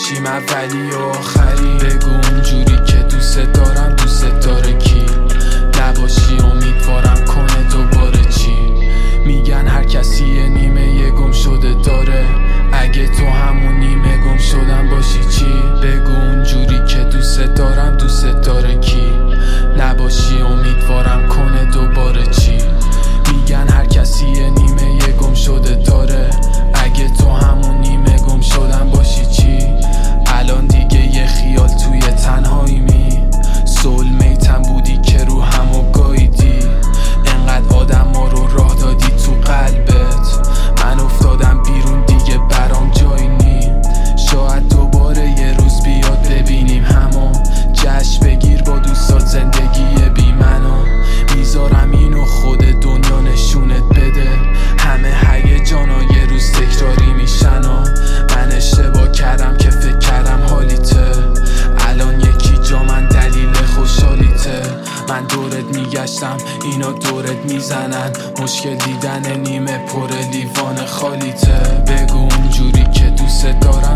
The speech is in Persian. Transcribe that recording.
باشیم اولی و آخری. بگو اونجوری که دوست دارم دوست داره کی؟ نباشی امیدوارم کنه دوباره چی؟ میگن هر کسی یه نیمه گم شده داره. اگه تو همون نیمه گم شدن باشی چی؟ بگو اونجوری که دوست دارم دوست داره کی؟ نباشی امیدوارم کنه دوباره چی؟ میگن هر کسی یه نیمه گم شده داره. اگه تو همون نیمه گم شدن باشی چی؟ الان دیگه یه خیال توی تنهاییمی. سول میتم بودی که رو همو گاییدی. انقدر آدم ها رو راه دادی تو قلبت. من افتادم بیرون دیگه برام جایی نی. شاید دوباره یه روز بیاد ببینیم همو. جشن بگیر با دوستات زندگی بی منو. میذارم اینو خود دنیا نشونت بده. همه هیجانا یه روز تکراری میشن و من اشتباه کردم که فکر کردم حالیته. الان یکی جا من دلیل خوشحالیته. من دورت میگشتم اینا دورت میزنن. مشکل دیدن نیمه پر لیوان خالیته. بگو اونجوری که دوست دارم